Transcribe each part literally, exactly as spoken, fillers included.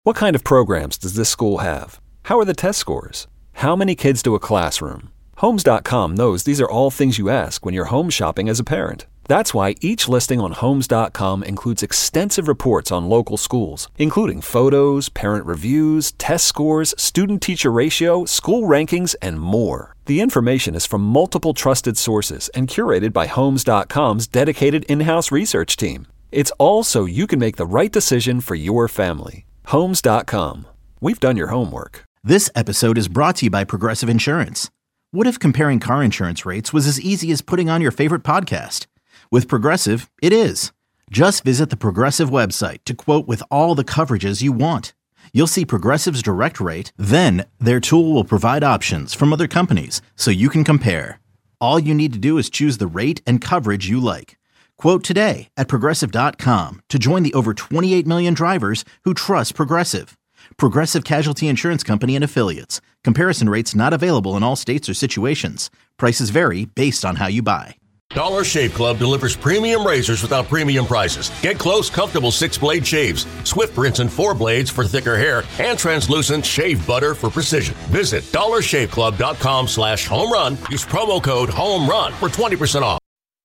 What kind of programs does this school have? How are the test scores? How many kids do a classroom? Homes dot com knows these are all things you ask when you're home shopping as a parent. That's why each listing on Homes dot com includes extensive reports on local schools, including photos, parent reviews, test scores, student-teacher ratio, school rankings, and more. The information is from multiple trusted sources and curated by Homes dot com's dedicated in-house research team. It's all so you can make the right decision for your family. Homes dot com. We've done your homework. This episode is brought to you by Progressive Insurance. What if comparing car insurance rates was as easy as putting on your favorite podcast? With Progressive, it is. Just visit the Progressive website to quote with all the coverages you want. You'll see Progressive's direct rate, then their tool will provide options from other companies so you can compare. All you need to do is choose the rate and coverage you like. Quote today at Progressive dot com to join the over twenty-eight million drivers who trust Progressive. Progressive Casualty Insurance Company and Affiliates. Comparison rates not available in all states or situations. Prices vary based on how you buy. Dollar Shave Club delivers premium razors without premium prices. Get close, comfortable six-blade shaves, swift rinse and four blades for thicker hair, and translucent shave butter for precision. Visit dollar shave club dot com slash home run. Use promo code HOMERUN for twenty percent off.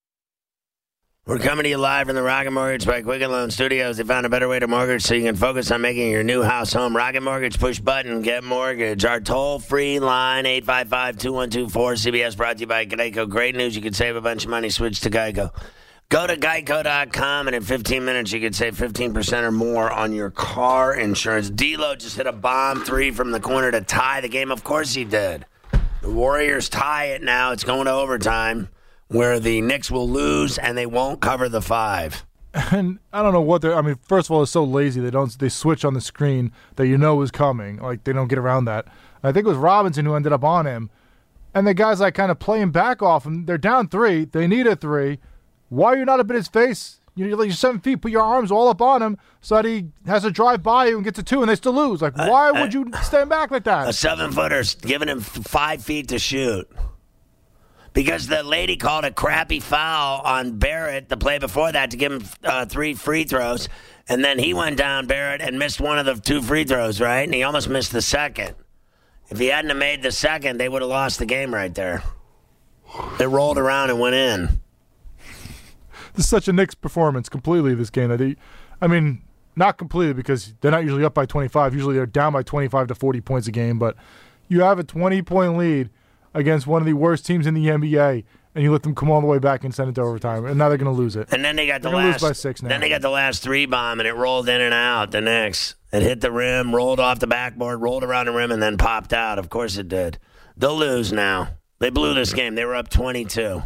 We're coming to you live from the Rocket Mortgage by Quicken Loan Studios. They found a better way to mortgage so you can focus on making your new house home. Rocket Mortgage, push button, get mortgage. Our toll-free line, eight five five, two one two, four C B S, brought to you by Geico. Great news, you could save a bunch of money. Switch to Geico. Go to geico dot com, and in fifteen minutes, you could save fifteen percent or more on your car insurance. D-Lo just hit a bomb three from the corner to tie the game. Of course he did. The Warriors tie it now. It's going to overtime, where the Knicks will lose and they won't cover the five. And I don't know what they're – I mean, first of all, they're so lazy. They don't. They switch on the screen that you know is coming. Like, they don't get around that. I think it was Robinson who ended up on him. And the guy's, like, kind of playing back off him. They're down three. They need a three. Why are you not up in his face? You're, like, you're seven feet. Put your arms all up on him so that he has to drive by you and gets a two, and they still lose. Like, why uh, would you stand back like that? A seven-footer's giving him five feet to shoot. Because the lady called a crappy foul on Barrett the play before that to give him uh, three free throws. And then he went down, Barrett, and missed one of the two free throws, right? And he almost missed the second. If he hadn't have made the second, they would have lost the game right there. It rolled around and went in. This is such a Knicks performance completely, this game. That he, I mean, not completely because they're not usually up by twenty-five. Usually they're down by twenty-five to forty points a game. But you have a twenty-point lead against one of the worst teams in the N B A, and you let them come all the way back and send it to overtime, and now they're going to lose it. And then they got the they're last. Lose by six now. Then they got the last three bomb, and it rolled in and out. The Knicks, it hit the rim, rolled off the backboard, rolled around the rim, and then popped out. Of course it did. They'll lose now. They blew this game. They were up twenty-two.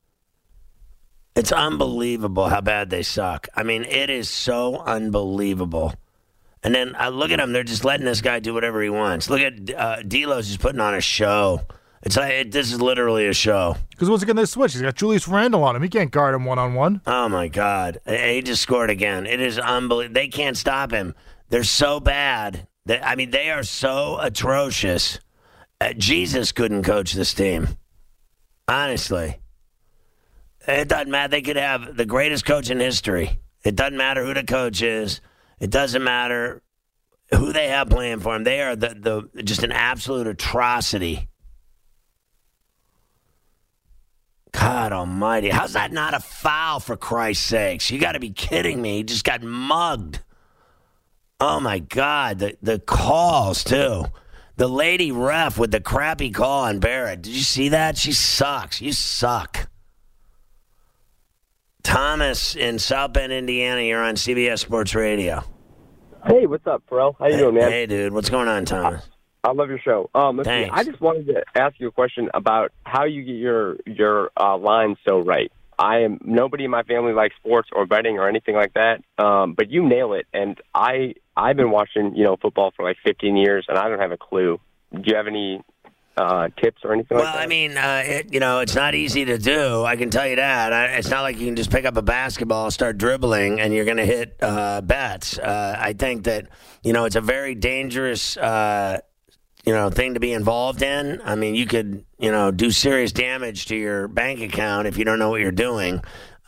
It's unbelievable how bad they suck. I mean, it is so unbelievable. And then I look at them; they're just letting this guy do whatever he wants. Look at uh, D'Lo's just putting on a show. It's like it, this is literally a show. Because once again, they switch. He's got Julius Randle on him. He can't guard him one-on-one. Oh, my God. He just scored again. It is unbelievable. They can't stop him. They're so bad. That, I mean, they are so atrocious. Uh, Jesus couldn't coach this team. Honestly. It doesn't matter. They could have the greatest coach in history. It doesn't matter who the coach is. It doesn't matter who they have playing for him. They are the, the just an absolute atrocity. God almighty. How's that not a foul, for Christ's sakes? You got to be kidding me. He just got mugged. Oh, my God. The, the calls, too. The lady ref with the crappy call on Barrett. Did you see that? She sucks. You suck. Thomas in South Bend, Indiana. You're on C B S Sports Radio. Hey, what's up, Pharrell? How you hey, doing, man? Hey, dude. What's going on, Thomas? I love your show. Um, listen, Thanks. I just wanted to ask you a question about how you get your your uh, lines so right. I am nobody in my family likes sports or betting or anything like that, um, but you nail it. And I I've been watching you know football for like fifteen years, and I don't have a clue. Do you have any uh, tips or anything well, like that? Well, I mean, uh, it, you know, it's not easy to do. I can tell you that. I, it's not like you can just pick up a basketball, start dribbling, and you're going to hit uh, bets. Uh, I think that you know it's a very dangerous. Uh, you know, thing to be involved in. I mean, you could, you know, do serious damage to your bank account if you don't know what you're doing.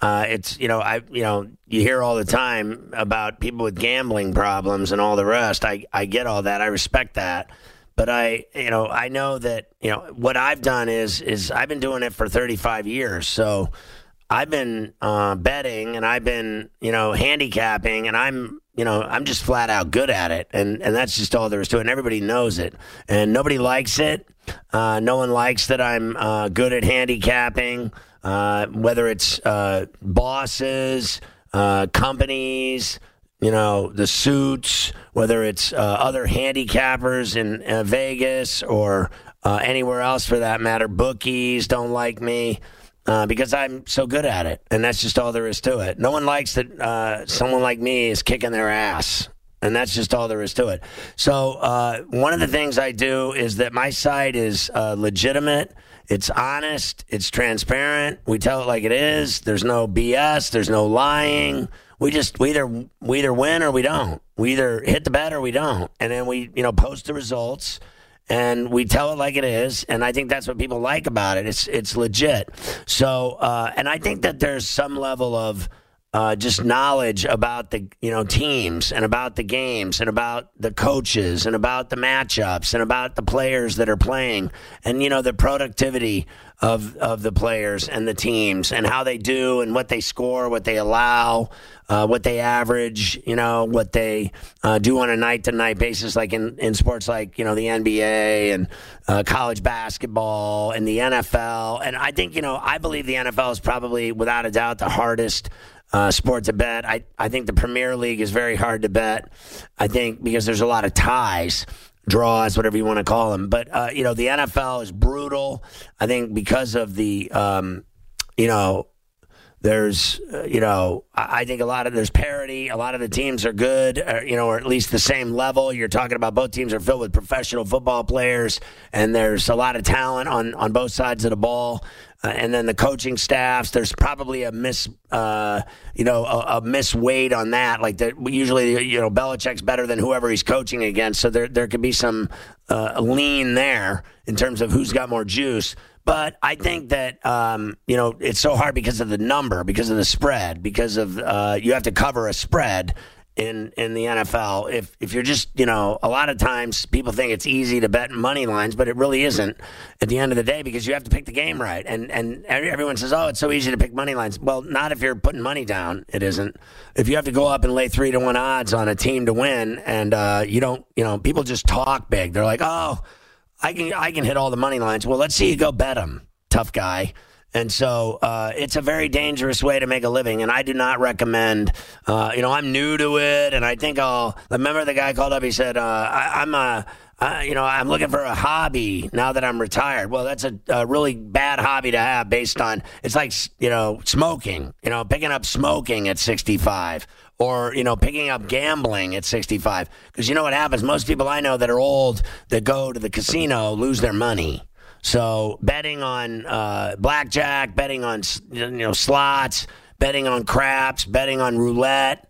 Uh, it's, you know, I, you know, you hear all the time about people with gambling problems and all the rest. I, I get all that. I respect that. But I, you know, I know that, you know, what I've done is, is I've been doing it for thirty-five years. So I've been uh, betting and I've been, you know, handicapping, and I'm, you know, I'm just flat out good at it. And, and that's just all there is to it. And everybody knows it. And nobody likes it. Uh, no one likes that I'm uh, good at handicapping. Uh, whether it's uh, bosses, uh, companies, you know, the suits, whether it's uh, other handicappers in uh, Vegas or uh, anywhere else for that matter, bookies don't like me uh, because I'm so good at it. And that's just all there is to it. No one likes that uh, someone like me is kicking their ass. And that's just all there is to it. So uh, one of the things I do is that my site is uh, legitimate. It's honest. It's transparent. We tell it like it is. There's no B S. There's no lying. We just we either we either win or we don't. We either hit the bet or we don't. And then we, you know, post the results and we tell it like it is. And I think that's what people like about it. It's it's legit. So uh, and I think that there's some level of Uh, just knowledge about the, you know, teams and about the games and about the coaches and about the matchups and about the players that are playing and, you know, the productivity of of the players and the teams and how they do and what they score, what they allow, uh, what they average, you know, what they uh, do on a night-to-night basis, like in, in sports like, you know, the N B A and uh, college basketball and the N F L. And I think, you know, I believe the N F L is probably, without a doubt, the hardest Uh, sport to bet. I, I think the Premier League is very hard to bet. I think because there's a lot of ties, draws, whatever you want to call them. But, uh, you know, the N F L is brutal. I think because of the, um, you know, there's, uh, you know, I, I think a lot of, there's parity. A lot of the teams are good, or, you know, or at least the same level. You're talking about both teams are filled with professional football players, and there's a lot of talent on, on both sides of the ball. Uh, and then the coaching staffs, there's probably a miss, uh, you know, a, a miss weight on that. Like the, usually, you know, Belichick's better than whoever he's coaching against, so there there could be some uh, lean there in terms of who's got more juice. But I think that um, you know, it's so hard because of the number, because of the spread, because of uh, you have to cover a spread in in the N F L. If if you're just, you know, a lot of times people think it's easy to bet money lines, but it really isn't at the end of the day, because you have to pick the game right. And and everyone says, oh, it's so easy to pick money lines. Well, not if you're putting money down. It isn't. If you have to go up and lay three to one odds on a team to win, and uh, you don't, you know, people just talk big. They're like, oh, I can I can hit all the money lines. Well, let's see you go bet them, tough guy. And so uh, it's a very dangerous way to make a living, and I do not recommend, uh, you know, I'm new to it, and I think I'll, remember the guy called up, he said, uh, I, I'm a, uh, you know, I'm looking for a hobby now that I'm retired. Well, that's a, a really bad hobby to have based on, it's like, you know, smoking, you know, picking up smoking at sixty-five. Or, you know, picking up gambling at sixty-five. Because you know what happens? Most people I know that are old that go to the casino lose their money. So betting on uh, blackjack, betting on, you know, slots, betting on craps, betting on roulette,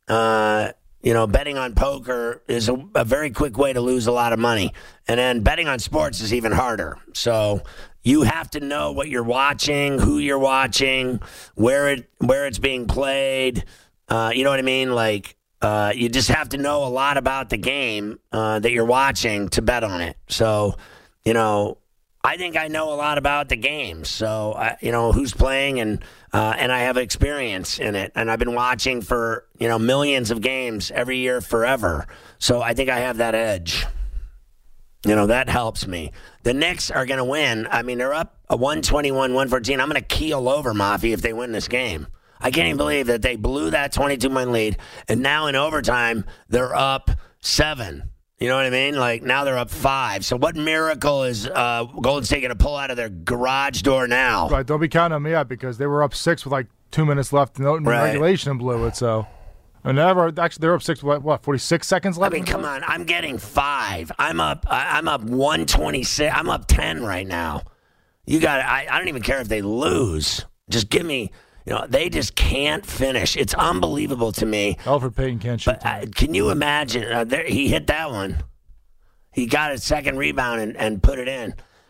uh, you know, betting on poker is a, a very quick way to lose a lot of money. And then betting on sports is even harder. So you have to know what you're watching, who you're watching, where it where it's being played. Uh, you know what I mean? Like, uh, you just have to know a lot about the game uh, that you're watching to bet on it. So, you know, I think I know a lot about the game. So, I, you know, who's playing, and uh, and I have experience in it. And I've been watching for, you know, millions of games every year forever. So I think I have that edge. You know, that helps me. The Knicks are going to win. I mean, they're up a one twenty-one one fourteen. I'm going to keel over Mafia if they win this game. I can't even believe that they blew that twenty-two point lead, and now in overtime, they're up seven. You know what I mean? Like, now they're up five. So what miracle is uh, Golden State going to pull out of their garage door now? Right, don't be counting on me yet, because they were up six with like two minutes left in right. regulation and blew it. So, and never actually they're up six with what forty-six seconds left. I mean, come on, I'm getting five. I'm up. I'm up one twenty-six. I'm up ten right now. You got. I, I don't even care if they lose. Just give me. You know, they just can't finish. It's unbelievable to me. Elfrid Payton can't shoot. But uh, can you imagine? Uh, there, he hit that one. He got a second rebound and, and put it in.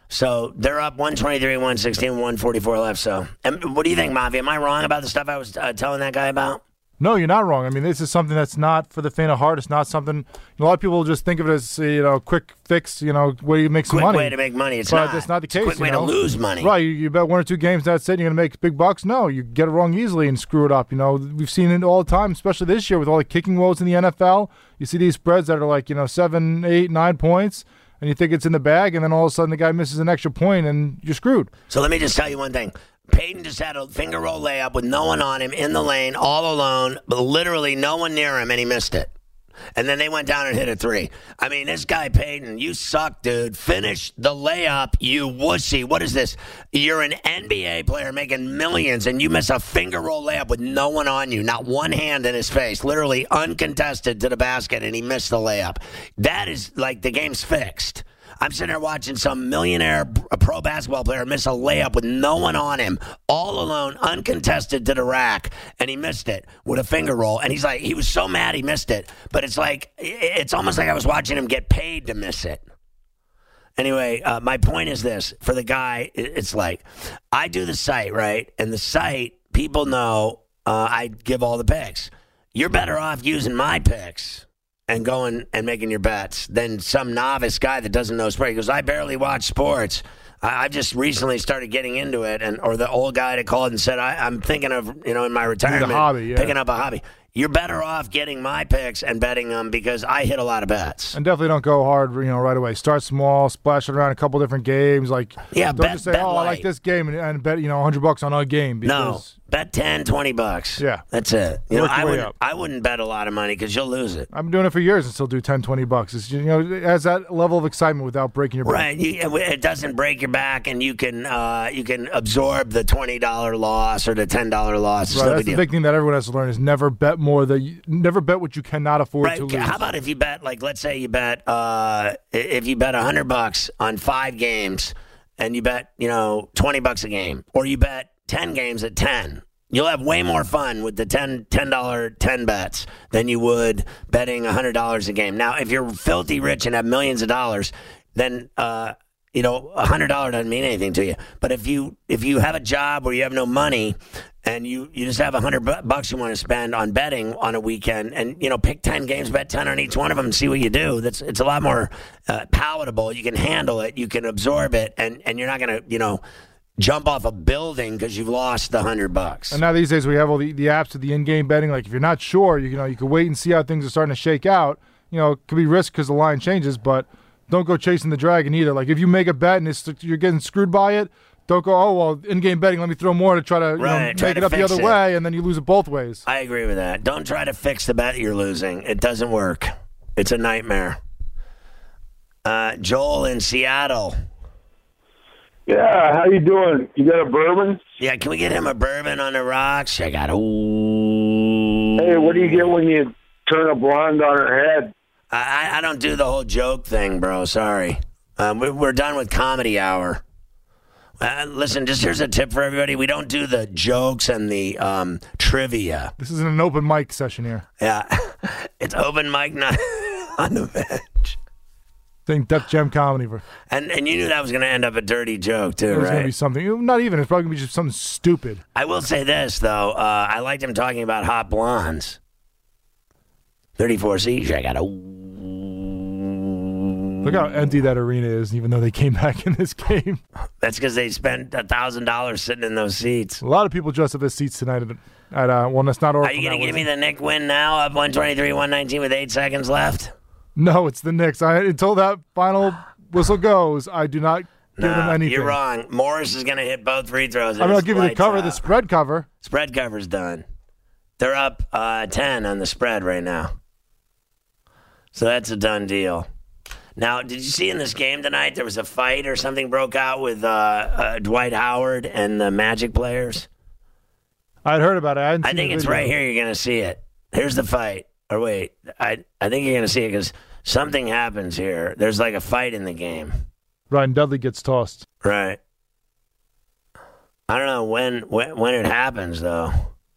So they're up one twenty-three, one sixteen, one forty-four left. So, and what do you think, Mavi? Am I wrong about the stuff I was uh, telling that guy about? No, you're not wrong. I mean, this is something that's not for the faint of heart. It's not something a lot of people just think of it as, you know, quick fix, you know, way you make some quick money. Quick way to make money. It's but not. It's not the it's case. a quick way you know? to lose money. Right. You, you bet one or two games, that's it. You're going to make big bucks. No, you get it wrong easily and screw it up. You know, we've seen it all the time, especially this year with all the kicking woes in the N F L. You see these spreads that are like, you know, seven, eight, nine points, and you think it's in the bag, and then all of a sudden the guy misses an extra point, and you're screwed. So let me just tell you one thing. Peyton just had a finger roll layup with no one on him in the lane, all alone, but literally no one near him, and he missed it. And then they went down and hit a three. I mean, this guy, Peyton, you suck, dude. Finish the layup, you wussy. What is this? You're an N B A player making millions, and you miss a finger roll layup with no one on you, not one hand in his face, literally uncontested to the basket, and he missed the layup. That is like the game's fixed. I'm sitting there watching some millionaire pro basketball player miss a layup with no one on him, all alone, uncontested to the rack, and he missed it with a finger roll. And he's like, he was so mad he missed it. But it's like, it's almost like I was watching him get paid to miss it. Anyway, uh, my point is this. For the guy, it's like, I do the site, right? And the site, people know uh, I give all the picks. You're better off using my picks and going and making your bets than some novice guy that doesn't know sports. He goes, I barely watch sports. I, I just recently started getting into it. And or the old guy that called and said, I, I'm thinking of, you know, in my retirement, hobby, yeah. picking up a hobby. You're better off getting my picks and betting them because I hit a lot of bets. And definitely don't go hard, you know, right away. Start small, splash it around a couple different games. Like, yeah, don't bet, just say, bet oh, light. I like this game and, and bet, you know, one hundred bucks on a game. Because No, bet ten, twenty bucks. Yeah. That's it. You know, Work your I, way would, up. I wouldn't bet a lot of money because you'll lose it. I've been doing it for years and still do ten, twenty bucks. It's, you know, it has that level of excitement without breaking your back. Right. You, it doesn't break your back, and you can uh, you can absorb the twenty dollars loss or the ten dollars loss. It's Right, no that's big the deal. big thing that everyone has to learn is never bet more than you, never bet what you cannot afford Right. to okay, lose. How about if you bet, like, let's say you bet, uh, if you bet a hundred bucks on five games, and you bet, you know, twenty bucks a game, or you bet ten games at ten. You'll have way more fun with the ten dollar ten bets than you would betting one hundred dollars a game. Now, if you're filthy rich and have millions of dollars, then uh, you know one hundred dollars doesn't mean anything to you. But if you if you have a job where you have no money and you, you just have one hundred bucks you want to spend on betting on a weekend, and you know pick ten games, bet ten on each one of them, and see what you do. That's it's a lot more uh, palatable. You can handle it, you can absorb it, and and you're not gonna you know. jump off a building because you've lost the hundred bucks. And now these days we have all the, the apps with the in-game betting. Like if you're not sure, you, you know you can wait and see how things are starting to shake out. You know, it could be risk because the line changes, but don't go chasing the dragon either. Like if you make a bet and it's, you're getting screwed by it, don't go, oh well, in-game betting. Let me throw more to try to you Right, know, try make to it up the fix other it. way, and then you lose it both ways. I agree with that. Don't try to fix the bet you're losing. It doesn't work. It's a nightmare. Uh, Joel in Seattle. Yeah, how you doing? You got a bourbon? Yeah, can we get him a bourbon on the rocks? I got ooh. Hey, what do you get when you turn a blonde on her head? I, I don't do the whole joke thing, bro. Sorry. Um, we, we're done with comedy hour. Uh, listen, just here's a tip for everybody. We don't do the jokes and the um, trivia. This isn't an open mic session here. Yeah, it's open mic night on the bench. Think Def Jam comedy. For, And and you knew that was going to end up a dirty joke, too, it was right? going to be something. Not even. It's probably going to be just something stupid. I will say this, though. Uh, I liked him talking about hot blondes. thirty-four C's, I got a... Look how empty that arena is, even though they came back in this game. That's because they spent one thousand dollars sitting in those seats. A lot of people dressed up as seats tonight at, at uh, well, that's not Oracle. Are you going that to give me was- the Nick win now, up one twenty-three, one nineteen with eight seconds left? No, it's the Knicks. I, until that final whistle goes, I do not give them No, anything. you're wrong. Morris is going to hit both free throws. I mean, I'll give you the cover, the spread cover. Spread cover's done. They're up uh, ten on the spread right now. So that's a done deal. Now, did you see in this game tonight there was a fight or something broke out with uh, uh, Dwight Howard and the Magic players? I'd heard about it. I, hadn't I seen think the it's video. right here. You're going to see it. Here's the fight. Or wait, I I think you're going to see it because something happens here. There's like a fight in the game. Ryan Dudley gets tossed. Right. I don't know when when, when it happens, though.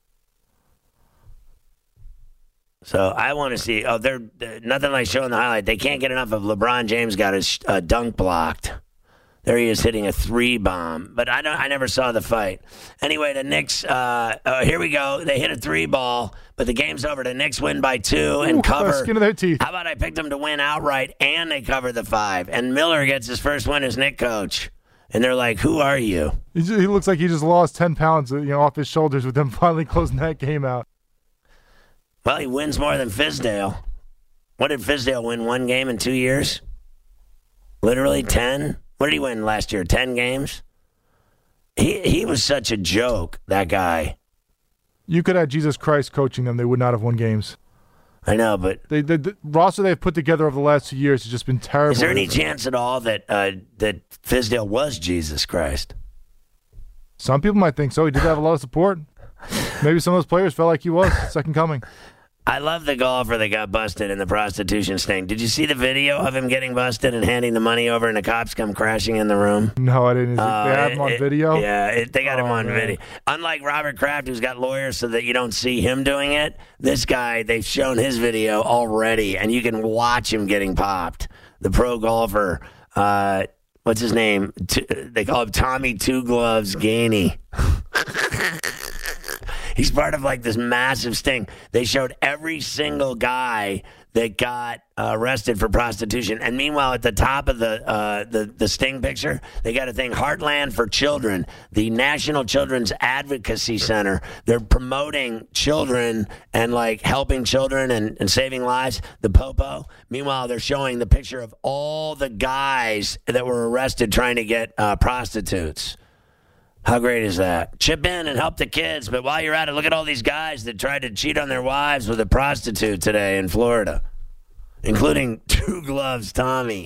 So I want to see. Oh, they're, they're nothing like showing the highlight. They can't get enough of LeBron James got his uh, dunk blocked. There he is hitting a three bomb, but I don't. I never saw the fight. Anyway, the Knicks. Uh, uh, here we go. They hit a three ball, but the game's over. The Knicks win by two and Ooh, cover. Skin of their teeth. How about I picked them to win outright, and they cover the five. And Miller gets his first win as Knicks coach. And they're like, "Who are you?" He, just, he looks like he just lost ten pounds, you know, off his shoulders with them finally closing that game out. Well, he wins more than Fizdale. What did Fizdale win? One game in two years? Literally ten. What did he win last year? Ten games? He he was such a joke, that guy. You could have Jesus Christ coaching them. They would not have won games. I know, but... They, the, the roster they've put together over the last two years has just been terrible. Is there any chance at all that uh, that Fizdale was Jesus Christ? Some people might think so. He did have a lot of support. Maybe some of those players felt like he was second coming. I love the golfer that got busted in the prostitution sting. Did you see the video of him getting busted and handing the money over and the cops come crashing in the room? No, I didn't. Uh, they have it, him on it, video? Yeah, it, they got oh, him on man. video. Unlike Robert Kraft, who's got lawyers so that you don't see him doing it, this guy, they've shown his video already, and you can watch him getting popped. The pro golfer, uh, what's his name? T- they call him Tommy Two Gloves Gainey. He's part of like this massive sting. They showed every single guy that got uh, arrested for prostitution. And meanwhile, at the top of the, uh, the the sting picture, they got a thing, Heartland for Children, the National Children's Advocacy Center. They're promoting children and like helping children and, and saving lives, the Popo. Meanwhile, they're showing the picture of all the guys that were arrested trying to get uh, prostitutes. How great is that? Chip in and help the kids, but while you're at it, look at all these guys that tried to cheat on their wives with a prostitute today in Florida, including Two Gloves Tommy.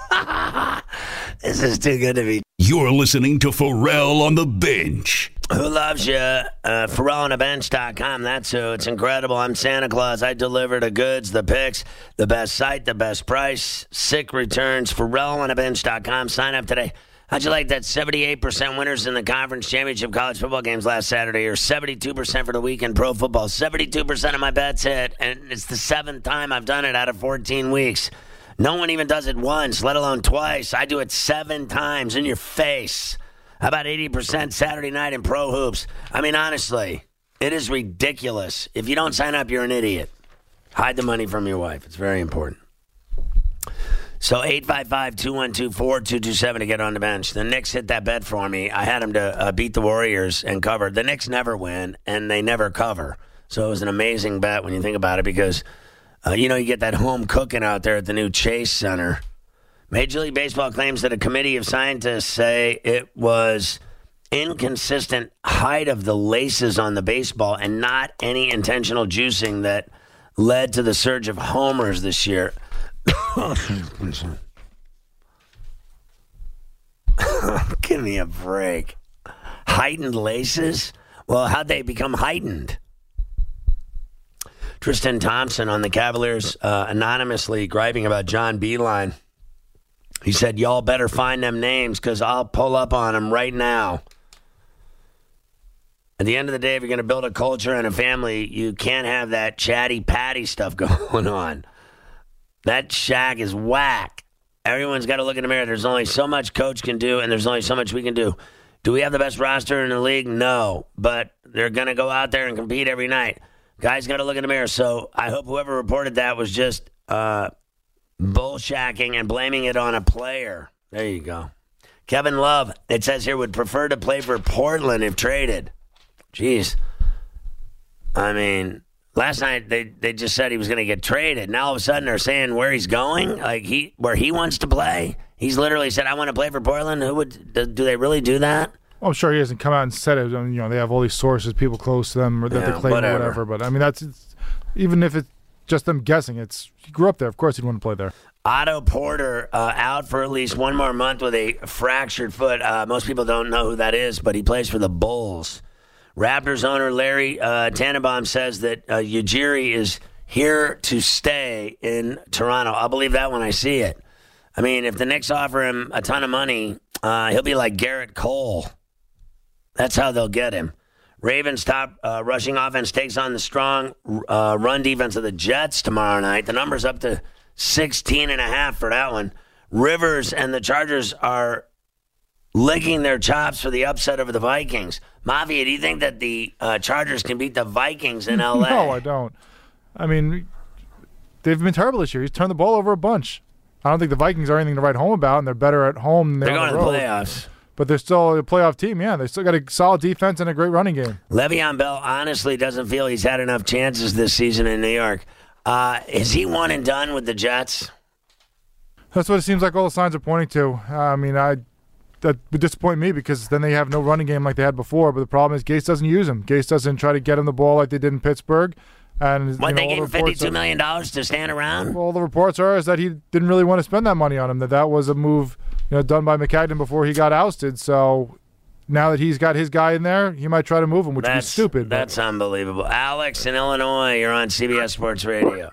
This is too good to be. You're listening to Pharrell on the Bench. Who loves you? Uh, Pharrell on the bench dot com. That's who. It's incredible. I'm Santa Claus. I deliver the goods, the picks, the best site, the best price, sick returns. Pharrell on the bench dot com. Sign up today. How'd you like that? seventy-eight percent winners in the conference championship college football games last Saturday, or seventy-two percent for the week in pro football. seventy-two percent of my bets hit, and it's the seventh time I've done it out of fourteen weeks. No one even does it once, let alone twice. I do it seven times in your face. How about eighty percent Saturday night in pro hoops? I mean, honestly, it is ridiculous. If you don't sign up, you're an idiot. Hide the money from your wife. It's very important. So eight five five, two one two, four two two seven to get on the bench. The Knicks hit that bet for me. I had them to uh, beat the Warriors and cover. The Knicks never win, and they never cover. So it was an amazing bet when you think about it because, uh, you know, you get that home cooking out there at the new Chase Center. Major League Baseball claims that a committee of scientists say it was inconsistent height of the laces on the baseball and not any intentional juicing that led to the surge of homers this year. Give me a break. Heightened laces? Well, how'd they become heightened? Tristan Thompson on the Cavaliers uh, anonymously griping about John Beilein. He said, y'all better find them names because I'll pull up on them right now. At the end of the day, if you're going to build a culture and a family, you can't have that chatty patty stuff going on. That Shaq is whack. Everyone's got to look in the mirror. There's only so much coach can do, and there's only so much we can do. Do we have the best roster in the league? No. But they're going to go out there and compete every night. Guys got to look in the mirror. So I hope whoever reported that was just uh, bullshacking and blaming it on a player. There you go. Kevin Love, it says here, would prefer to play for Portland if traded. Jeez. I mean... Last night, they, they just said he was going to get traded. Now, all of a sudden, they're saying where he's going, like he where he wants to play. He's literally said, I want to play for Portland. Who would do, do they really do that? Well, I'm sure he hasn't come out and said it. I mean, you know, they have all these sources, people close to them, or that Yeah, they claim whatever. or whatever. But, I mean, that's it's, even if it's just them guessing, it's he grew up there. Of course he'd want to play there. Otto Porter uh, out for at least one more month with a fractured foot. Uh, most people don't know who that is, but he plays for the Bulls. Raptors owner Larry uh, Tannenbaum says that uh, Ujiri is here to stay in Toronto. I'll believe that when I see it. I mean, if the Knicks offer him a ton of money, uh, he'll be like Garrett Cole. That's how they'll get him. Ravens' top uh, rushing offense takes on the strong uh, run defense of the Jets tomorrow night. The number's up to sixteen and a half for that one. Rivers and the Chargers are licking their chops for the upset over the Vikings. Mafia, do you think that the uh, Chargers can beat the Vikings in L A? No, I don't. I mean, they've been terrible this year. He's turned the ball over a bunch. I don't think the Vikings are anything to write home about, and they're better at home than they They're are going on to the the road. playoffs. But they're still a playoff team, yeah. They still got a solid defense and a great running game. Le'Veon Bell honestly doesn't feel he's had enough chances this season in New York. Uh, is he one and done with the Jets? That's what it seems like all the signs are pointing to. Uh, I mean, I that would disappoint me because then they have no running game like they had before. But the problem is Gase doesn't use him. Gase doesn't try to get him the ball like they did in Pittsburgh. And What, you know, they all gave the him reports fifty-two are- million dollars to stand around? Well, the reports are is that he didn't really want to spend that money on him. That that was a move, you know, done by McCagnon before he got ousted. So now that he's got his guy in there, he might try to move him, which would be That's stupid. but- That's unbelievable. Alex in Illinois, you're on C B S Sports Radio.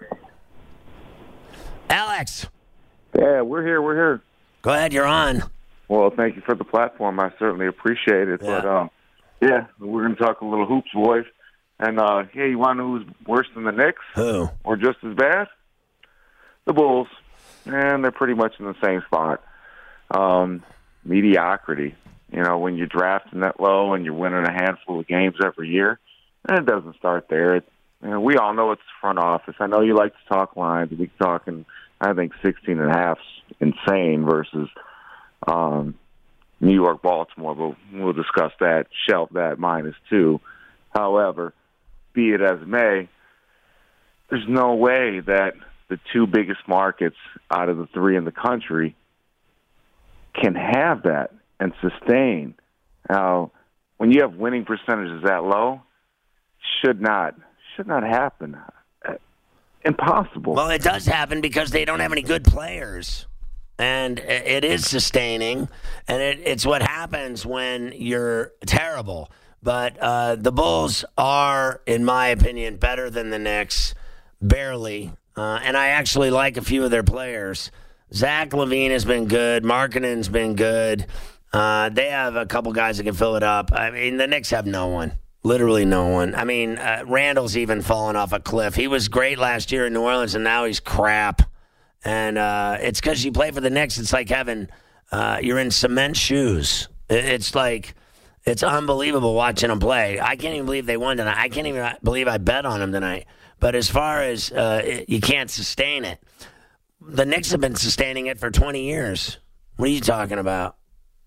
Alex, Yeah, we're here. We're here. go ahead, you're on. Well, thank you for the platform. I certainly appreciate it. Yeah. But um, yeah, we're going to talk a little hoops, boys. And uh, yeah, you want to know who's worse than the Knicks Who? or just as bad? The Bulls, and they're pretty much in the same spot. Um, mediocrity. You know, when you're drafting that low and you're winning a handful of games every year, and it doesn't start there. It, you know, we all know it's front office. I know you like to talk lines. We're talking, I think, sixteen and a half's insane versus um, New York, Baltimore, but we'll discuss that, shelf that, minus two. However, be it as it may, there's no way that the two biggest markets out of the three in the country can have that and sustain. Now, when you have winning percentages that low, should not should not happen. Impossible. Well, it does happen because they don't have any good players. And it is sustaining, and it, it's what happens when you're terrible. But uh, the Bulls are, in my opinion, better than the Knicks, barely. Uh, and I actually like a few of their players. Zach LaVine has been good. Markkanen's been good. Uh, they have a couple guys that can fill it up. I mean, the Knicks have no one. Literally no one. I mean, uh, Randall's even fallen off a cliff. He was great last year in New Orleans, and now he's crap. And uh, it's because you play for the Knicks. It's like having uh, you're in cement shoes. It's like it's unbelievable watching them play. I can't even believe they won tonight. I can't even believe I bet on them tonight. But as far as uh, it, you can't sustain it, the Knicks have been sustaining it for twenty years. What are you talking about?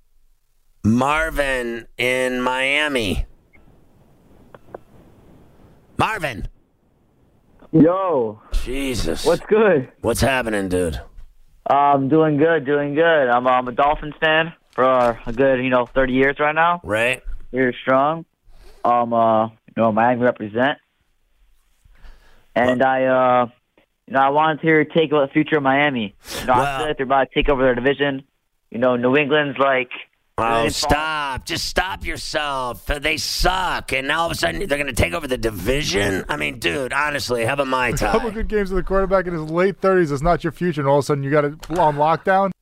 Marvin in Miami. Marvin. Yo. Jesus. What's good? What's happening, dude? I'm doing good, doing good. I'm, I'm a Dolphins fan for a good, you know, thirty years right now. Right. Here strong. Um, uh, you know, Miami represent. And well, I, uh, you know, I wanted to hear your take about the future of Miami. You know, well, I feel like they're about to take over their division. You know, New England's like... Oh, stop. Just stop yourself. They suck. And now all of a sudden they're going to take over the division? I mean, dude, honestly, have a Mai Tai. A couple good games of the quarterback in his late thirties is not your future, and all of a sudden you got it on lockdown.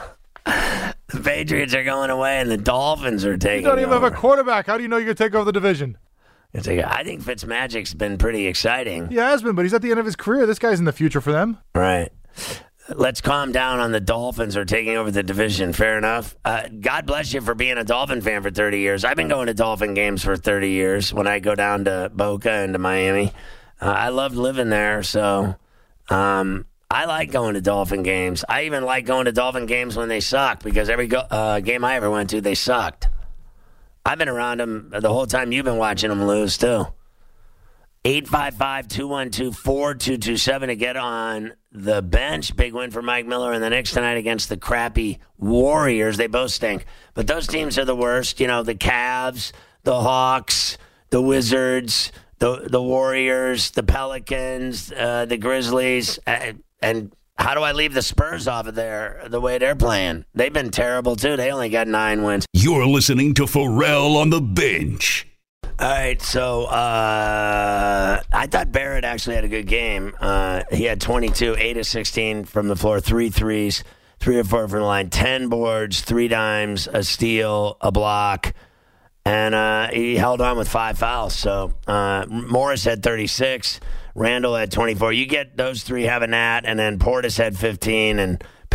The Patriots are going away, and the Dolphins are taking You don't even over. have a quarterback. How do you know you're going to take over the division? It's like, I think Fitzmagic's been pretty exciting. He has been, but he's at the end of his career. This guy's in the future for them. Right. Let's calm down on the Dolphins are taking over the division. Fair enough. Uh, God bless you for being a Dolphin fan for thirty years. I've been going to Dolphin games for thirty years when I go down to Boca and to Miami. Uh, I loved living there, so um, I like going to Dolphin games. I even like going to Dolphin games when they suck because every go- uh, game I ever went to, they sucked. I've been around them the whole time you've been watching them lose, too. eight five five, two one two, four two two seven to get on the bench. Big win for Mike Miller and the Knicks tonight against the crappy Warriors. They both stink. But those teams are the worst. You know, the Cavs, the Hawks, the Wizards, the the Warriors, the Pelicans, uh, the Grizzlies. Uh, and how do I leave the Spurs off of there the way they're playing? They've been terrible, too. They only got nine wins. You're listening to Pharrell on the Bench. All right, so uh, I thought Barrett actually had a good game. Uh, he had twenty-two, eight of sixteen from the floor, three threes, three or four from the line, ten boards, three dimes, a steal, a block, and uh, he held on with five fouls. So uh, Morris had thirty-six, Randall had twenty-four. You get those three having that, and then Portis had fifteen, and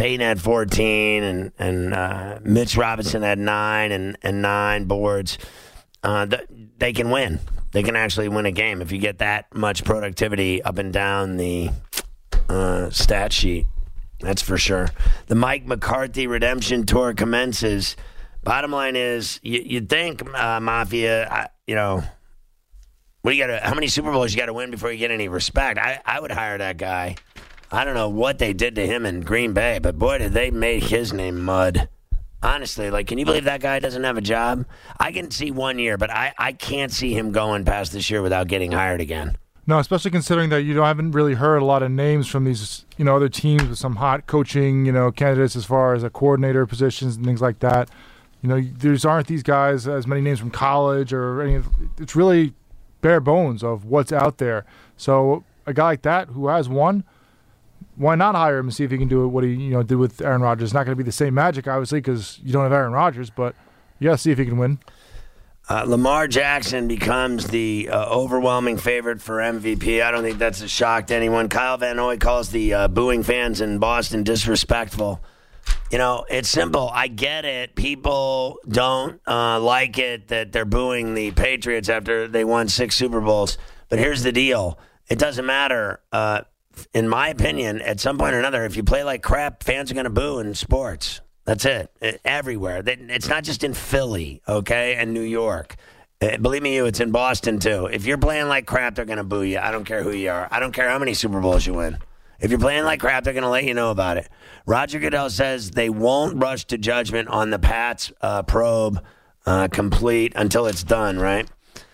Peyton had fourteen, and and uh, Mitch Robinson had nine, and, and nine boards. Uh, th- they can win. They can actually win a game if you get that much productivity up and down the uh, stat sheet. That's for sure. The Mike McCarthy redemption tour commences. Bottom line is, you, you'd think uh, Mafia, I, you know, what do you got? How many Super Bowls you got to win before you get any respect? I, I would hire that guy. I don't know what they did to him in Green Bay, but boy, did they make his name mud. Honestly, like, can you believe that guy doesn't have a job? I can see one year, but I, I can't see him going past this year without getting hired again. No, especially considering that you haven't really heard a lot of names from these, you know, other teams with some hot coaching, you know, candidates as far as a coordinator positions and things like that. You know, there's aren't these guys as many names from college or any. It's really bare bones of what's out there. So a guy like that who has one, why not hire him and see if he can do what he you know did with Aaron Rodgers? It's not going to be the same magic, obviously, because you don't have Aaron Rodgers, but you got to see if he can win. Uh, Lamar Jackson becomes the uh, overwhelming favorite for M V P. I don't think that's a shock to anyone. Kyle Van Noy calls the uh, booing fans in Boston disrespectful. You know, it's simple. I get it. People don't uh, like it that they're booing the Patriots after they won six Super Bowls. But here's the deal. It doesn't matter. Uh, in my opinion, at some point or another, if you play like crap, fans are going to boo in sports. That's it. it. Everywhere. It's not just in Philly, okay, and New York. Uh, believe me, you, it's in Boston, too. If you're playing like crap, they're going to boo you. I don't care who you are. I don't care how many Super Bowls you win. If you're playing like crap, they're going to let you know about it. Roger Goodell says they won't rush to judgment on the Pats uh, probe uh, complete until it's done, right?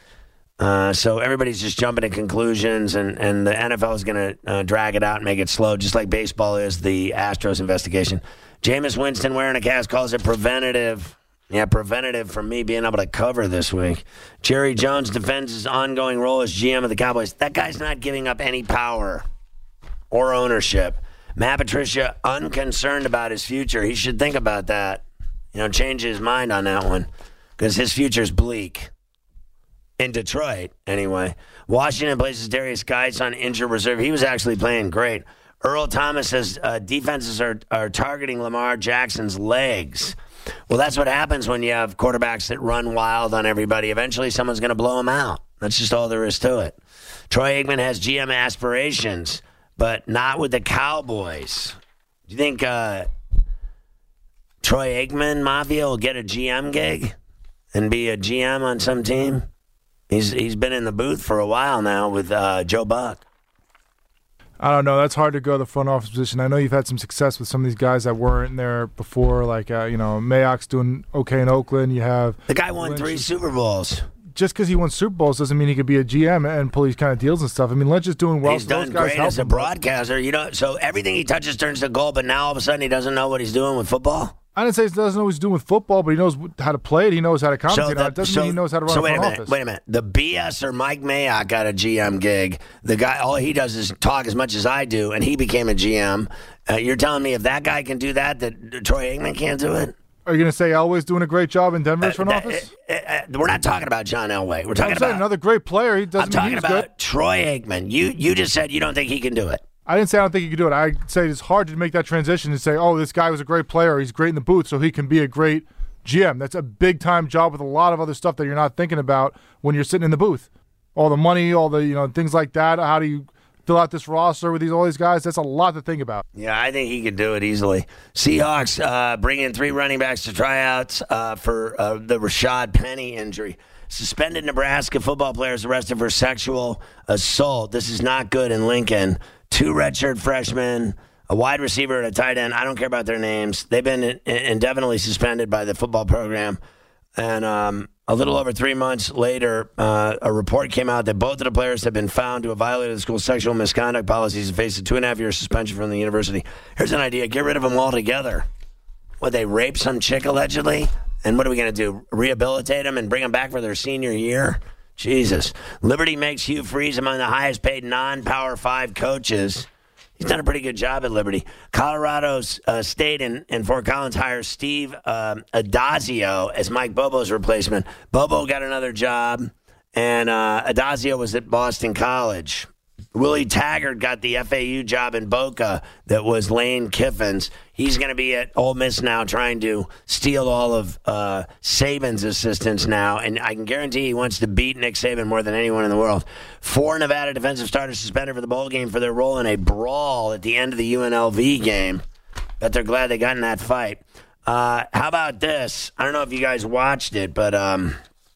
Uh, so everybody's just jumping to conclusions, and, and the N F L is going to uh, drag it out and make it slow, just like baseball is the Astros investigation. Jameis Winston wearing a cast calls it preventative. Yeah, preventative from me being able to cover this week. Jerry Jones defends his ongoing role as G M of the Cowboys. That guy's not giving up any power or ownership. Matt Patricia, unconcerned about his future. He should think about that. You know, change his mind on that one, because his future's bleak. In Detroit, anyway. Washington places Darius Geis on injured reserve. He was actually playing great. Earl Thomas says uh, defenses are, are targeting Lamar Jackson's legs. Well, that's what happens when you have quarterbacks that run wild on everybody. Eventually, someone's going to blow them out. That's just all there is to it. Troy Aikman has G M aspirations, but not with the Cowboys. Do you think uh, Troy Aikman, Mafia, will get a G M gig and be a G M on some team? He's He's been in the booth for a while now with uh, Joe Buck. I don't know. That's hard to go to the front office position. I know you've had some success with some of these guys that weren't there before, like, uh, you know, Mayock's doing okay in Oakland. You have the guy won Lynch. three Super Bowls. Just because he won Super Bowls doesn't mean he could be a G M and pull these kind of deals and stuff. I mean, Lynch is doing well. He's so done those guys great as a broadcaster. You know, so everything he touches turns to gold, but now all of a sudden he doesn't know what he's doing with football? I didn't say he doesn't know what he's doing with football, but he knows how to play it. He knows how to commentate so on it. It doesn't so, mean he knows how to run so a wait front a minute, office. Wait a minute. The B S or Mike Mayock got a G M gig. The guy, all he does is talk as much as I do, and he became a G M. Uh, you're telling me if that guy can do that, that Troy Aikman can't do it? Are you going to say Elway's doing a great job in Denver's front uh, office? Uh, uh, uh, we're not talking about John Elway. We're talking I'm about another great player. He doesn't I'm mean talking he's about good. Troy Aikman. You you just said you don't think he can do it. I didn't say I don't think he can do it. I say it's hard to make that transition and say, oh, this guy was a great player. He's great in the booth, so he can be a great G M. That's a big-time job with a lot of other stuff that you're not thinking about when you're sitting in the booth. All the money, all the you know things like that. How do you fill out this roster with these all these guys? That's a lot to think about. Yeah, I think he could do it easily. Seahawks uh, bring in three running backs to tryouts uh, for uh, the Rashad Penny injury. Suspended Nebraska football players arrested for sexual assault. This is not good in Lincoln. Two redshirt freshmen, a wide receiver and a tight end. I don't care about their names. They've been in- indefinitely suspended by the football program. And um, a little over three months later, uh, a report came out that both of the players have been found to have violated the school's sexual misconduct policies and face a two and a half year suspension from the university. Here's an idea. Get rid of them altogether. What, they raped some chick allegedly? And what are we going to do? Rehabilitate them and bring them back for their senior year? Jesus. Liberty makes Hugh Freeze among the highest paid non-Power five coaches. He's done a pretty good job at Liberty. Colorado's uh, State in, in Fort Collins hires Steve um, Adazio as Mike Bobo's replacement. Bobo got another job, and uh, Adazio was at Boston College. Willie Taggart got the F A U job in Boca that was Lane Kiffin's. He's going to be at Ole Miss now trying to steal all of uh, Saban's assistants now, and I can guarantee he wants to beat Nick Saban more than anyone in the world. Four Nevada defensive starters suspended for the bowl game for their role in a brawl at the end of the U N L V game. Bet they're glad they got in that fight. Uh, how about this? I don't know if you guys watched it, but um,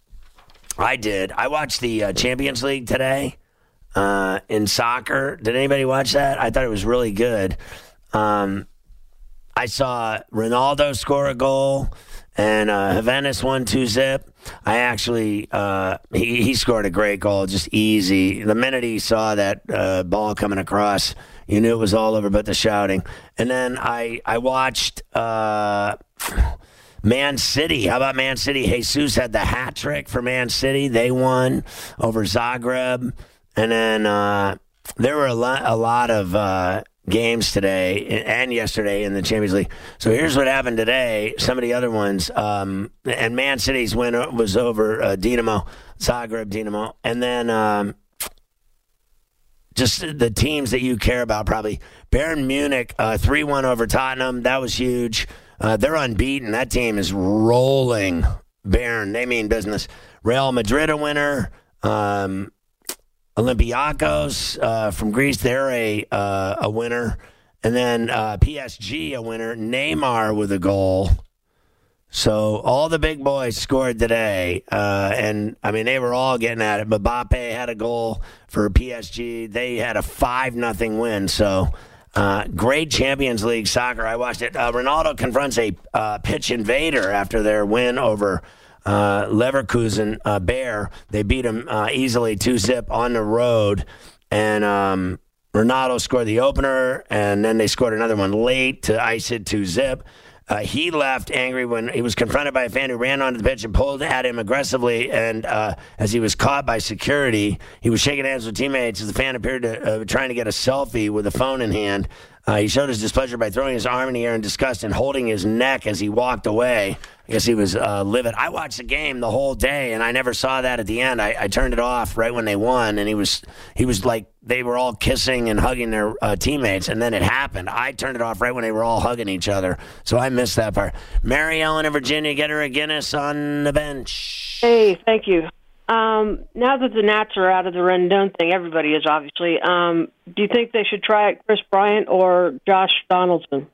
I did. I watched the uh, Champions League today uh, in soccer. Did anybody watch that? I thought it was really good. Um, I saw Ronaldo score a goal, and uh, Juventus won two zip. I actually, uh, he, he scored a great goal, just easy. The minute he saw that uh, ball coming across, you knew it was all over but the shouting. And then I, I watched uh, Man City. How about Man City? Jesus had the hat trick for Man City. They won over Zagreb. And then uh, there were a lot, a lot of uh, games today and yesterday in the Champions League. So here's what happened today. Some of the other ones. Um, and Man City's win was over uh, Dinamo, Zagreb Dinamo. And then um, just the teams that you care about probably. Bayern Munich, uh, three one over Tottenham. That was huge. Uh, they're unbeaten. That team is rolling. Bayern, they mean business. Real Madrid a winner. Um, Olympiacos uh, from Greece, they're a uh, a winner. And then uh, P S G a winner. Neymar with a goal. So all the big boys scored today. Uh, and, I mean, they were all getting at it. Mbappe had a goal for P S G. They had a five nothing win. So uh, great Champions League soccer. I watched it. Uh, Ronaldo confronts a uh, pitch invader after their win over Uh, Leverkusen, uh, Bayer. They beat him uh, easily two zip on the road. And um, Ronaldo scored the opener, and then they scored another one late to ice it two zip. Uh, he left angry when he was confronted by a fan who ran onto the pitch and pulled at him aggressively. And uh, as he was caught by security, he was shaking hands with teammates as the fan appeared to uh, trying to get a selfie with a phone in hand. Uh, he showed his displeasure by throwing his arm in the air in disgust and holding his neck as he walked away. I guess he was uh, livid. I watched the game the whole day, and I never saw that at the end. I, I turned it off right when they won, and he was he was like they were all kissing and hugging their uh, teammates, and then it happened. I turned it off right when they were all hugging each other, so I missed that part. Mary Ellen in Virginia, get her a Guinness on the bench. Hey, thank you. Um, now that the Nats are out of the Rendon thing, everybody is obviously. Um, do you think they should try Chris Bryant or Josh Donaldson?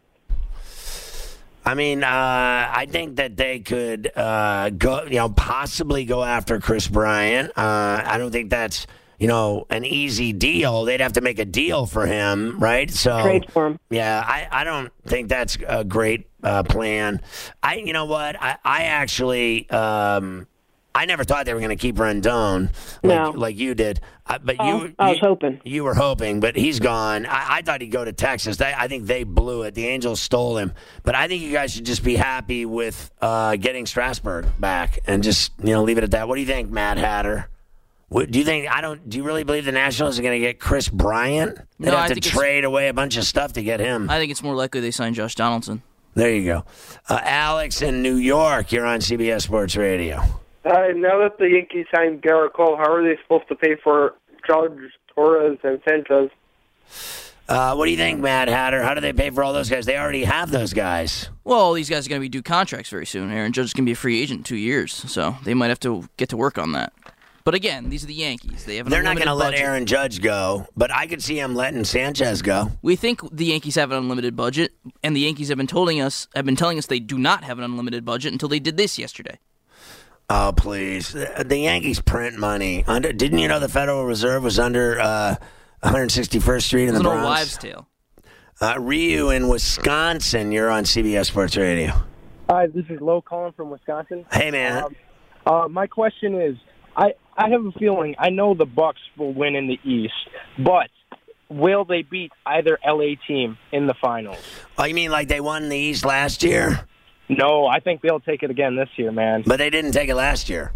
I mean, uh, I think that they could uh, go, you know, possibly go after Chris Bryant. Uh, I don't think that's, you know, an easy deal. They'd have to make a deal for him, right? So trade for him. Yeah, I, I don't think that's a great uh, plan. I, you know what? I, I actually. Um, I never thought they were going to keep Rendon like, no. like you did. Uh, but oh, you, I was you, hoping. You were hoping, but he's gone. I, I thought he'd go to Texas. They, I think they blew it. The Angels stole him. But I think you guys should just be happy with uh, getting Strasburg back and just you know leave it at that. What do you think, Matt Hatter? What, do you think? I don't. Do you really believe the Nationals are going to get Chris Bryant? They'd no, have I to think trade away a bunch of stuff to get him. I think it's more likely they sign Josh Donaldson. There you go. Uh, Alex in New York. You're on C B S Sports Radio. Uh, now that the Yankees signed Garrett Cole, how are they supposed to pay for George Torres and Sanchez? Uh, what do you think, Matt Hatter? How do they pay for all those guys? They already have those guys. Well, these guys are going to be due contracts very soon. Aaron Judge is going to be a free agent in two years, so they might have to get to work on that. But again, these are the Yankees. They have an They're not going to let budget. Aaron Judge go, but I could see him letting Sanchez go. We think the Yankees have an unlimited budget, and the Yankees have been telling us have been telling us they do not have an unlimited budget until they did this yesterday. Oh, please. The Yankees print money. Under, didn't you know the Federal Reserve was under uh, one hundred sixty-first Street in the Bronx? It's an old wives' tale. Uh, Ryu in Wisconsin, you're on C B S Sports Radio. Hi, this is Lo calling from Wisconsin. Hey, man. Um, uh, my question is, I, I have a feeling, I know the Bucks will win in the East, but will they beat either L A team in the finals? Oh, you mean like they won the East last year? No, I think they'll take it again this year, man. But they didn't take it last year.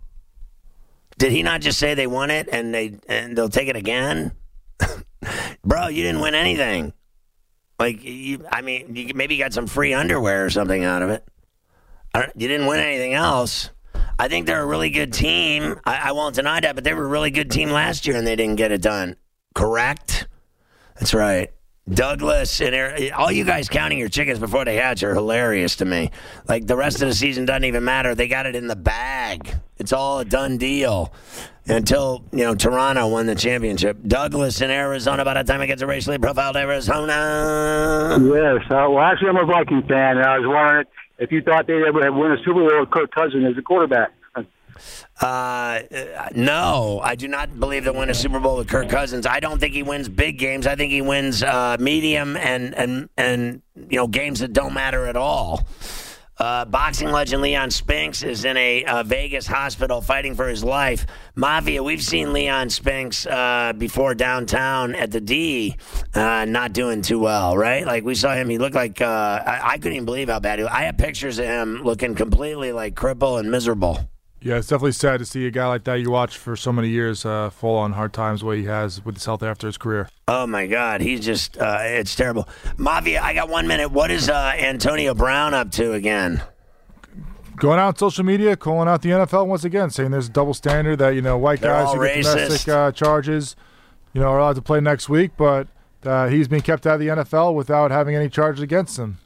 Did he not just say they won it and they and they'll take it again? Bro, you didn't win anything. Like, you, I mean, you, maybe you got some free underwear or something out of it. I don't, you didn't win anything else. I think they're a really good team. I, I won't deny that, but they were a really good team last year and they didn't get it done. correct? That's right. Douglas and Aaron, all you guys counting your chickens before they hatch are hilarious to me. Like, the rest of the season doesn't even matter. They got it in the bag. It's all a done deal until, you know, Toronto won the championship. Douglas in Arizona, by the time it gets to racially profiled Arizona. Yes. Uh, well, actually, I'm a Viking fan, and I was wondering if you thought they'd ever win a Super Bowl with Kirk Cousins as a quarterback. Uh, no, I do not believe they'll win a Super Bowl with Kirk Cousins. I don't think he wins big games. I think he wins uh, medium and, and, and you know, games that don't matter at all. Uh, boxing legend Leon Spinks is in a uh, Vegas hospital fighting for his life. Mafia, we've seen Leon Spinks uh, before downtown at the D, uh, not doing too well, right? Like, we saw him, he looked like, uh, I, I couldn't even believe how bad he was. I have pictures of him looking completely like crippled and miserable. Yeah, it's definitely sad to see a guy like that you watch for so many years uh, fall on hard times the way he has with his health after his career. Oh, my God. He's just, uh, it's terrible. Mafia, I got one minute. What is uh, Antonio Brown up to again? Going out on social media, calling out the N F L once again, saying there's a double standard that, you know, white They're guys all who get racist. domestic uh, charges, you know, are allowed to play next week, but uh, he's being kept out of the N F L without having any charges against him.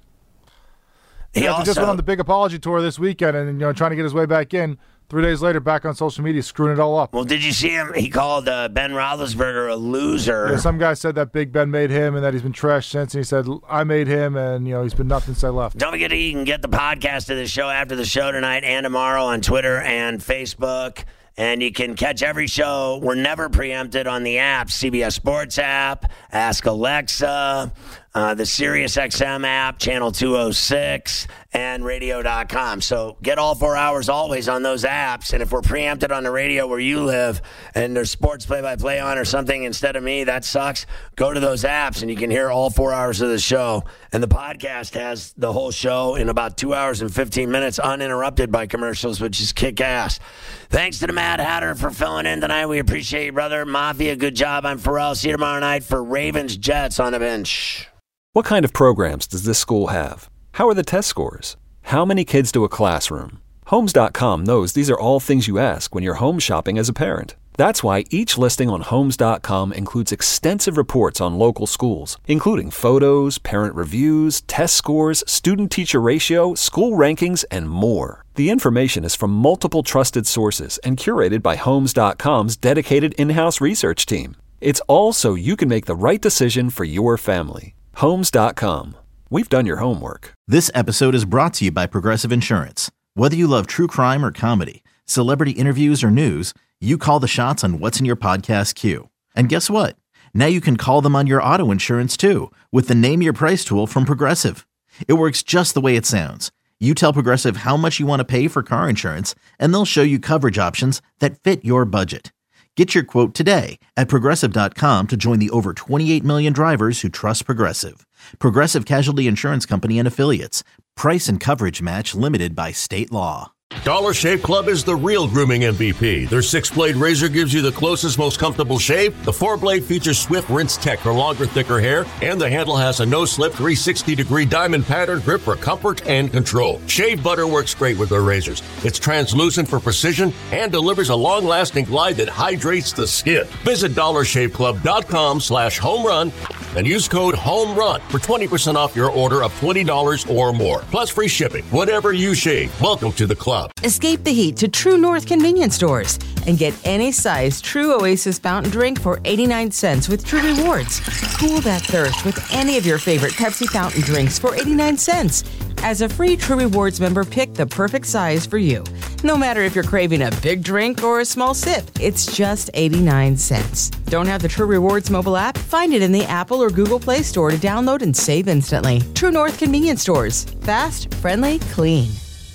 He yeah, also he just went on the big apology tour this weekend and, you know, trying to get his way back in. Three days later, back on social media, screwing it all up. Well, did you see him? He called uh, Ben Roethlisberger a loser. Yeah, some guy said that Big Ben made him and that he's been trashed since. And he said, I made him, and, you know, he's been nothing since I left. Don't forget, you can get the podcast of the show after the show tonight and tomorrow on Twitter and Facebook. And you can catch every show. We're never preempted on the app. C B S Sports app, Ask Alexa, uh, the SiriusXM app, Channel two oh six, and radio dot com. So get all four hours always on those apps. And if we're preempted on the radio where you live and there's sports play-by-play on or something instead of me, that sucks. Go to those apps and you can hear all four hours of the show. And the podcast has the whole show in about two hours and fifteen minutes uninterrupted by commercials, which is kick-ass. Thanks to the Mad Hatter for filling in tonight. We appreciate you, brother. Mafia, good job. I'm Pharrell. See you tomorrow night for Ravens Jets on the bench. What kind of programs does this school have? How are the test scores? How many kids do a classroom? Homes dot com knows these are all things you ask when you're home shopping as a parent. That's why each listing on Homes dot com includes extensive reports on local schools, including photos, parent reviews, test scores, student-teacher ratio, school rankings, and more. The information is from multiple trusted sources and curated by Homes dot com's dedicated in-house research team. It's all so you can make the right decision for your family. Homes dot com. We've done your homework. This episode is brought to you by Progressive Insurance. Whether you love true crime or comedy, celebrity interviews or news, you call the shots on what's in your podcast queue. And guess what? Now you can call them on your auto insurance too with the Name Your Price tool from Progressive. It works just the way it sounds. You tell Progressive how much you want to pay for car insurance, and they'll show you coverage options that fit your budget. Get your quote today at Progressive dot com to join the over twenty-eight million drivers who trust Progressive. Progressive Casualty Insurance Company and Affiliates. Price and coverage match limited by state law. Dollar Shave Club is the real grooming M V P. Their six-blade razor gives you the closest, most comfortable shave. The four-blade features Swift Rinse Tech for longer, thicker hair. And the handle has a no-slip three hundred sixty degree diamond pattern grip for comfort and control. Shave butter works great with their razors. It's translucent for precision and delivers a long-lasting glide that hydrates the skin. Visit dollar shave club dot com slash home run and use code HOMERUN for twenty percent off your order of twenty dollars or more. Plus free shipping. Whatever you shave, welcome to the club. Escape the heat to True North convenience stores and get any size True Oasis fountain drink for eighty-nine cents with True Rewards. Cool that thirst with any of your favorite Pepsi fountain drinks for eighty-nine cents. As a free True Rewards member, pick the perfect size for you. No matter if you're craving a big drink or a small sip, it's just eighty-nine cents. Don't have the True Rewards mobile app? Find it in the Apple or Google Play Store to download and save instantly. True North convenience stores. Fast, friendly, clean.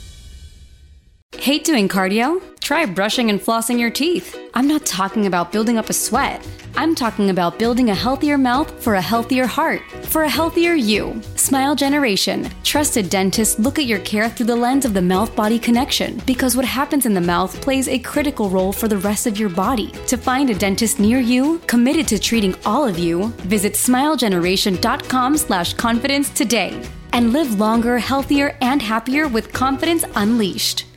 Hate doing cardio? Try brushing and flossing your teeth. I'm not talking about building up a sweat. I'm talking about building a healthier mouth for a healthier heart, for a healthier you. Smile Generation. Trusted dentists look at your care through the lens of the mouth-body connection because what happens in the mouth plays a critical role for the rest of your body. To find a dentist near you, committed to treating all of you, visit smile generation dot com slash confidence today and live longer, healthier, and happier with confidence unleashed.